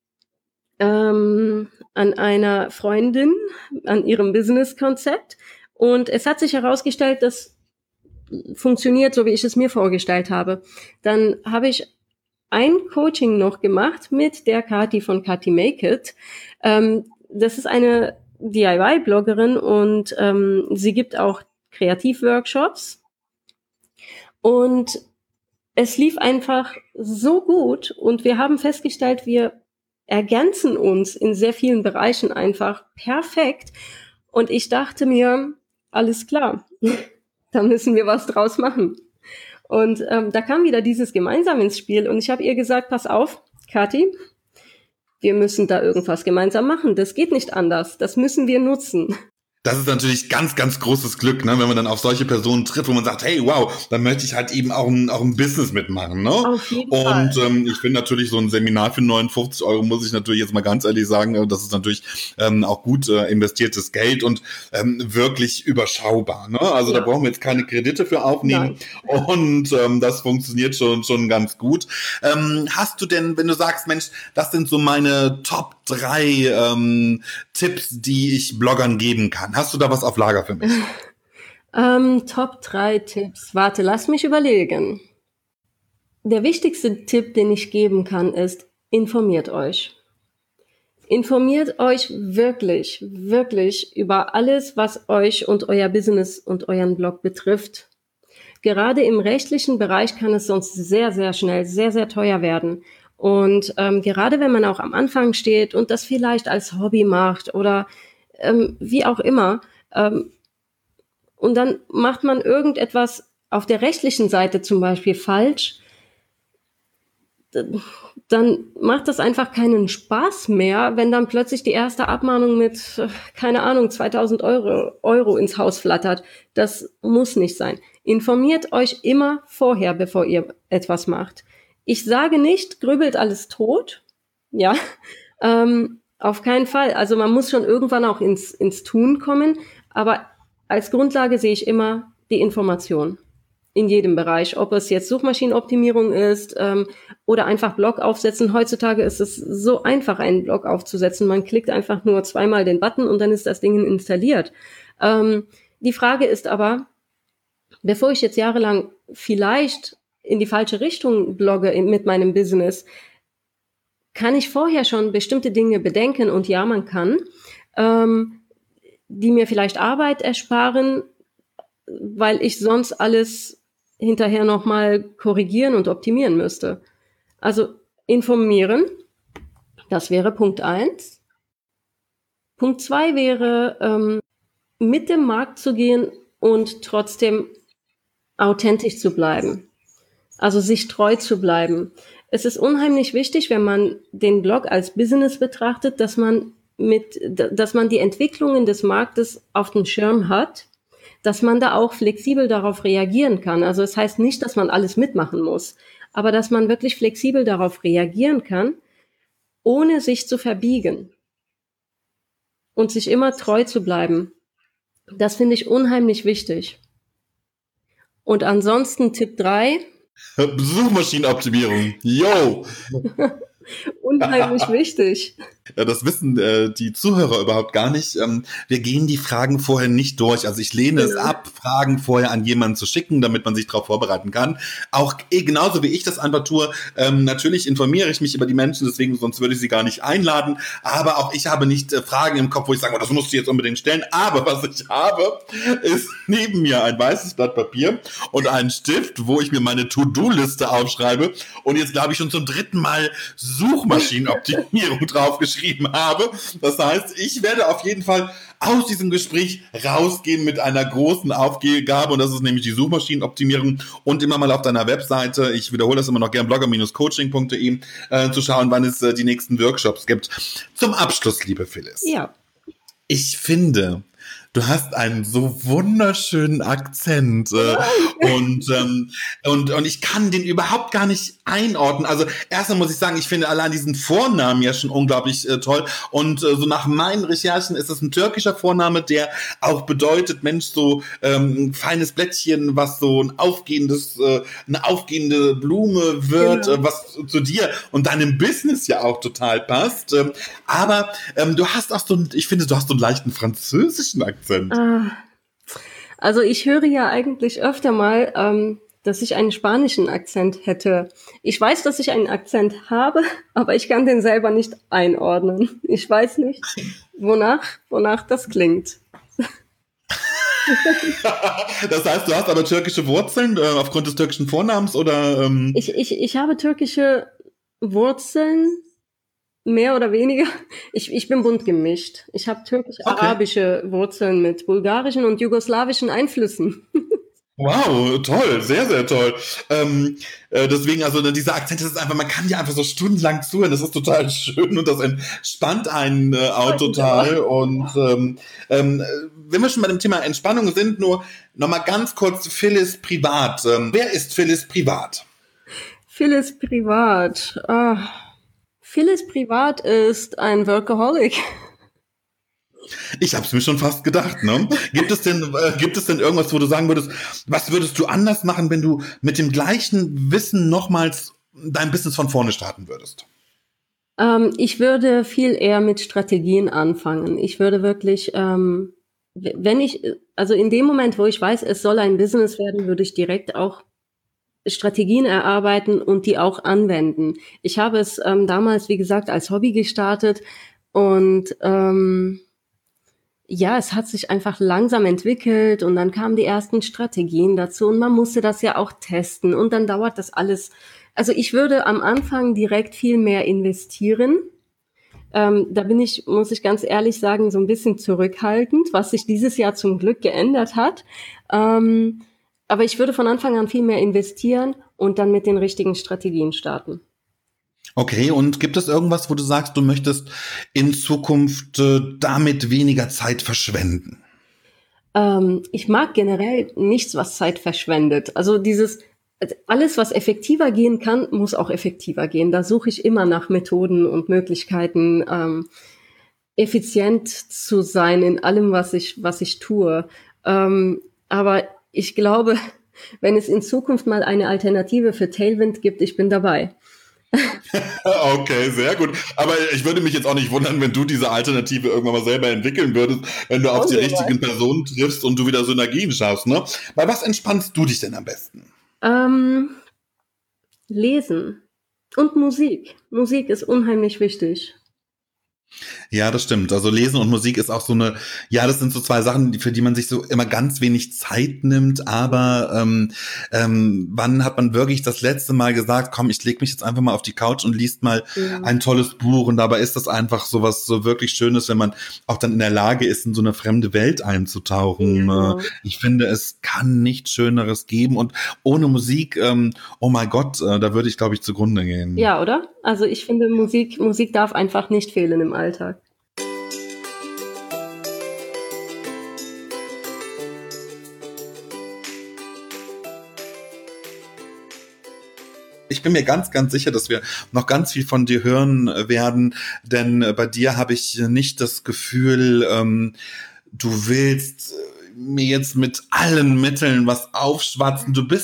ähm, an einer Freundin, an ihrem Business-Konzept. Und es hat sich herausgestellt, dass funktioniert, so wie ich es mir vorgestellt habe. Dann habe ich ein Coaching noch gemacht mit der Kathi von Kathi Make It. Ähm, das ist eine D I Y-Bloggerin und ähm, sie gibt auch Kreativworkshops. Und es lief einfach so gut und wir haben festgestellt, wir ergänzen uns in sehr vielen Bereichen einfach perfekt. Und ich dachte mir, alles klar, da müssen wir was draus machen. Und ähm, da kam wieder dieses gemeinsam ins Spiel und ich habe ihr gesagt, pass auf, Kathi, wir müssen da irgendwas gemeinsam machen. Das geht nicht anders. Das müssen wir nutzen. Das ist natürlich ganz, ganz großes Glück, ne, wenn man dann auf solche Personen trifft, wo man sagt, hey, wow, dann möchte ich halt eben auch ein, auch ein Business mitmachen, ne? Auf jeden Und Fall. ähm, ich finde natürlich so ein Seminar für neunundfünfzig Euro, muss ich natürlich jetzt mal ganz ehrlich sagen, äh, das ist natürlich ähm, auch gut äh, investiertes Geld und ähm, wirklich überschaubar, ne? Also ja. Da brauchen wir jetzt keine Kredite für aufnehmen. Nein. Und ähm, das funktioniert schon schon ganz gut. Ähm, hast du denn, wenn du sagst, Mensch, das sind so meine Top drei ähm, Tipps, die ich Bloggern geben kann. Hast du da was auf Lager für mich? Ähm, Top drei Tipps. Warte, lass mich überlegen. Der wichtigste Tipp, den ich geben kann, ist, informiert euch. Informiert euch wirklich, wirklich über alles, was euch und euer Business und euren Blog betrifft. Gerade im rechtlichen Bereich kann es sonst sehr, sehr schnell, sehr, sehr teuer werden. Und ähm, gerade wenn man auch am Anfang steht und das vielleicht als Hobby macht oder ähm, wie auch immer, ähm, und dann macht man irgendetwas auf der rechtlichen Seite zum Beispiel falsch, dann macht das einfach keinen Spaß mehr, wenn dann plötzlich die erste Abmahnung mit, keine Ahnung, zweitausend Euro, Euro ins Haus flattert. Das muss nicht sein. Informiert euch immer vorher, bevor ihr etwas macht. Ich sage nicht, grübelt alles tot. Ja, ähm, auf keinen Fall. Also man muss schon irgendwann auch ins, ins Tun kommen. Aber als Grundlage sehe ich immer die Information. In jedem Bereich, ob es jetzt Suchmaschinenoptimierung ist ähm, oder einfach Blog aufsetzen. Heutzutage ist es so einfach, einen Blog aufzusetzen. Man klickt einfach nur zweimal den Button und dann ist das Ding installiert. Ähm, die Frage ist aber, bevor ich jetzt jahrelang vielleicht in die falsche Richtung blogge mit meinem Business, kann ich vorher schon bestimmte Dinge bedenken und ja, man kann, ähm, die mir vielleicht Arbeit ersparen, weil ich sonst alles hinterher nochmal korrigieren und optimieren müsste. Also informieren, das wäre Punkt eins. Punkt zwei wäre, ähm, mit dem Markt zu gehen und trotzdem authentisch zu bleiben. Also sich treu zu bleiben. Es ist unheimlich wichtig, wenn man den Blog als Business betrachtet, dass man mit, dass man die Entwicklungen des Marktes auf dem Schirm hat, dass man da auch flexibel darauf reagieren kann. Also es heißt nicht, dass man alles mitmachen muss, aber dass man wirklich flexibel darauf reagieren kann, ohne sich zu verbiegen und sich immer treu zu bleiben. Das finde ich unheimlich wichtig. Und ansonsten Tipp drei. Suchmaschinenoptimierung. Yo! Unheimlich wichtig. Ja, das wissen äh, die Zuhörer überhaupt gar nicht. Ähm, wir gehen die Fragen vorher nicht durch. Also ich lehne es Genau. ab, Fragen vorher an jemanden zu schicken, damit man sich darauf vorbereiten kann. Auch eh, genauso wie ich das einfach tue. Ähm, natürlich informiere ich mich über die Menschen, deswegen sonst würde ich sie gar nicht einladen. Aber auch ich habe nicht äh, Fragen im Kopf, wo ich sage, oh, das musst du jetzt unbedingt stellen. Aber was ich habe, ist neben mir ein weißes Blatt Papier und einen Stift, wo ich mir meine To-Do-Liste aufschreibe. Und jetzt glaube ich schon zum dritten Mal Suchmaschinenoptimierung draufgeschrieben habe. Das heißt, ich werde auf jeden Fall aus diesem Gespräch rausgehen mit einer großen Aufgabe und das ist nämlich die Suchmaschinenoptimierung und immer mal auf deiner Webseite, ich wiederhole das immer noch gern, blogger Bindestrich coaching Punkt de, äh, zu schauen, wann es äh, die nächsten Workshops gibt. Zum Abschluss, liebe Phyllis. Ja. Ich finde, du hast einen so wunderschönen Akzent äh, und, ähm, und und ich kann den überhaupt gar nicht einordnen. Also erstmal muss ich sagen, ich finde allein diesen Vornamen ja schon unglaublich äh, toll und äh, so nach meinen Recherchen ist es ein türkischer Vorname, der auch bedeutet, Mensch, so ähm, ein feines Blättchen, was so ein aufgehendes, äh, eine aufgehende Blume wird, Genau. äh, was zu dir und deinem Business ja auch total passt. Ähm, aber ähm, du hast auch so, ein, ich finde, du hast so einen leichten französischen Akzent. Ah, also ich höre ja eigentlich öfter mal, ähm, dass ich einen spanischen Akzent hätte. Ich weiß, dass ich einen Akzent habe, aber ich kann den selber nicht einordnen. Ich weiß nicht, wonach, wonach das klingt. Das heißt, du hast aber türkische Wurzeln äh, aufgrund des türkischen Vornamens oder? Ähm Ich, ich, ich habe türkische Wurzeln, mehr oder weniger. Ich, ich bin bunt gemischt. Ich habe türkisch-arabische Wurzeln mit bulgarischen und jugoslawischen Einflüssen. Wow, toll, sehr, sehr toll. Ähm, äh, deswegen, also ne, dieser Akzent, das ist einfach, man kann ja einfach so stundenlang zuhören, das ist total schön und das entspannt einen äh, auch total. Und ähm, ähm, wenn wir schon bei dem Thema Entspannung sind, nur nochmal ganz kurz Phyllis privat. Ähm, wer ist Phyllis privat? Phyllis privat. Ah, Phyllis privat ist ein Workaholic. Ich habe es mir schon fast gedacht, ne? Gibt es denn, äh, gibt es denn irgendwas, wo du sagen würdest, was würdest du anders machen, wenn du mit dem gleichen Wissen nochmals dein Business von vorne starten würdest? Ähm, ich würde viel eher mit Strategien anfangen. Ich würde wirklich, ähm, wenn ich, also in dem Moment, wo ich weiß, es soll ein Business werden, würde ich direkt auch Strategien erarbeiten und die auch anwenden. Ich habe es ähm, damals, wie gesagt, als Hobby gestartet und ähm, ja, es hat sich einfach langsam entwickelt und dann kamen die ersten Strategien dazu und man musste das ja auch testen und dann dauert das alles. Also ich würde am Anfang direkt viel mehr investieren. Ähm, da bin ich, muss ich ganz ehrlich sagen, so ein bisschen zurückhaltend, was sich dieses Jahr zum Glück geändert hat. Ähm, aber ich würde von Anfang an viel mehr investieren und dann mit den richtigen Strategien starten. Okay, und gibt es irgendwas, wo du sagst, du möchtest in Zukunft äh, damit weniger Zeit verschwenden? Ähm, ich mag generell nichts, was Zeit verschwendet. Also dieses, alles, was effektiver gehen kann, muss auch effektiver gehen. Da suche ich immer nach Methoden und Möglichkeiten, ähm, effizient zu sein in allem, was ich, was ich tue. Ähm, aber ich glaube, wenn es in Zukunft mal eine Alternative für Tailwind gibt, ich bin dabei. Okay, sehr gut. Aber ich würde mich jetzt auch nicht wundern, wenn du diese Alternative irgendwann mal selber entwickeln würdest, wenn du auf die richtigen Personen triffst und du wieder Synergien schaffst, ne? Bei was entspannst du dich denn am besten? Ähm, lesen und Musik. Musik ist unheimlich wichtig. Ja, das stimmt. Also Lesen und Musik ist auch so eine, ja, das sind so zwei Sachen, für die man sich so immer ganz wenig Zeit nimmt. Aber ähm, ähm, wann hat man wirklich das letzte Mal gesagt, komm, ich leg mich jetzt einfach mal auf die Couch und liest mal Ja. ein tolles Buch. Und dabei ist das einfach so was so wirklich Schönes, wenn man auch dann in der Lage ist, in so eine fremde Welt einzutauchen. Ja. Ich finde, es kann nichts Schöneres geben. Und ohne Musik, ähm, oh mein Gott, äh, da würde ich, glaube ich, zugrunde gehen. Ja, oder? Also ich finde, Musik, Musik darf einfach nicht fehlen im Alltag. Ich bin mir ganz, ganz sicher, dass wir noch ganz viel von dir hören werden, denn bei dir habe ich nicht das Gefühl, ähm, du willst mir jetzt mit allen Mitteln was aufschwatzen. Du bist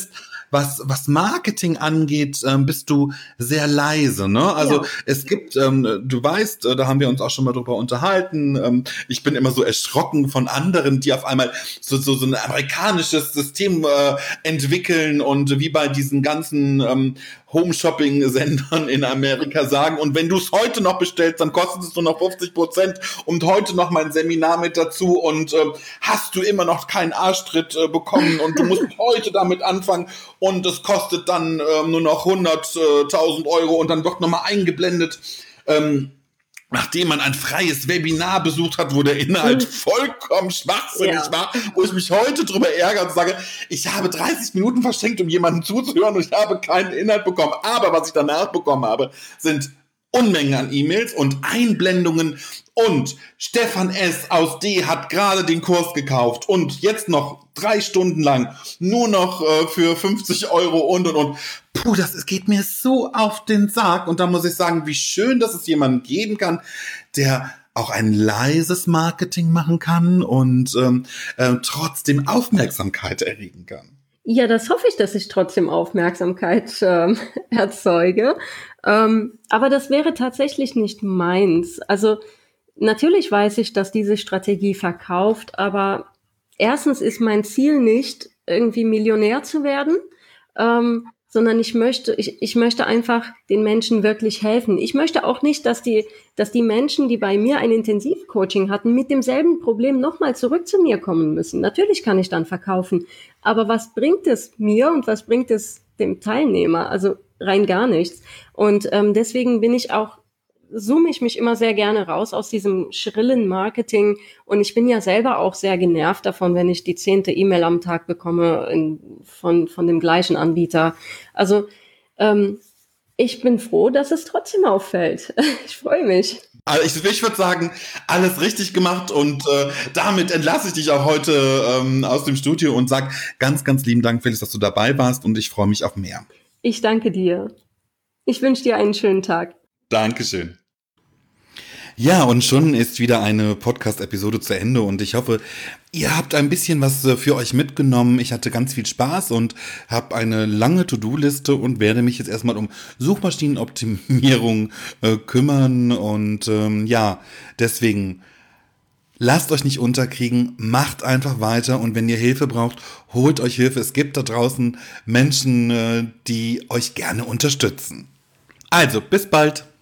was, was Marketing angeht, ähm, bist du sehr leise, ne? Also Ja. es gibt, ähm, du weißt, äh, da haben wir uns auch schon mal drüber unterhalten, ähm, ich bin immer so erschrocken von anderen, die auf einmal so, so, so ein amerikanisches System äh, entwickeln und wie bei diesen ganzen ähm, Home-Shopping-Sendern in Amerika sagen, und wenn du es heute noch bestellst, dann kostet es nur noch fünfzig Prozent und heute noch mein Seminar mit dazu und äh, hast du immer noch keinen Arschtritt äh, bekommen und du musst heute damit anfangen und es kostet dann äh, nur noch hunderttausend Euro und dann wird nochmal eingeblendet, ähm, nachdem man ein freies Webinar besucht hat, wo der Inhalt vollkommen schwachsinnig Ja. war, wo ich mich heute drüber ärgere und sage, ich habe dreißig Minuten verschenkt, um jemandem zuzuhören und ich habe keinen Inhalt bekommen. Aber was ich danach bekommen habe, sind Unmengen an E-Mails und Einblendungen und Stefan S. aus D. hat gerade den Kurs gekauft und jetzt noch drei Stunden lang nur noch äh, für fünfzig Euro und und und. Puh, das es geht mir so auf den Sack und da muss ich sagen, wie schön, dass es jemanden geben kann, der auch ein leises Marketing machen kann und ähm, äh, trotzdem Aufmerksamkeit erregen kann. Ja, das hoffe ich, dass ich trotzdem Aufmerksamkeit ähm, erzeuge. Ähm, aber das wäre tatsächlich nicht meins. Also natürlich weiß ich, dass diese Strategie verkauft, aber erstens ist mein Ziel nicht, irgendwie Millionär zu werden, ähm, sondern ich möchte, ich, ich möchte einfach den Menschen wirklich helfen. Ich möchte auch nicht, dass die, dass die Menschen, die bei mir ein Intensivcoaching hatten, mit demselben Problem nochmal zurück zu mir kommen müssen. Natürlich kann ich dann verkaufen, aber was bringt es mir und was bringt es dem Teilnehmer? Also rein gar nichts. Und ähm, deswegen bin ich auch zoome ich mich immer sehr gerne raus aus diesem schrillen Marketing. Und ich bin ja selber auch sehr genervt davon, wenn ich die zehnte E-Mail am Tag bekomme in, von, von dem gleichen Anbieter. Also ähm, ich bin froh, dass es trotzdem auffällt. Ich freue mich. Also ich, ich würde sagen, alles richtig gemacht und äh, damit entlasse ich dich auch heute ähm, aus dem Studio und sag ganz, ganz lieben Dank, Felix, dass du dabei warst und ich freue mich auf mehr. Ich danke dir. Ich wünsche dir einen schönen Tag. Dankeschön. Ja, und schon ist wieder eine Podcast-Episode zu Ende und ich hoffe, ihr habt ein bisschen was für euch mitgenommen. Ich hatte ganz viel Spaß und habe eine lange To-Do-Liste und werde mich jetzt erstmal um Suchmaschinenoptimierung äh, kümmern und ähm, ja, deswegen lasst euch nicht unterkriegen, macht einfach weiter und wenn ihr Hilfe braucht, holt euch Hilfe. Es gibt da draußen Menschen, äh, die euch gerne unterstützen. Also, bis bald.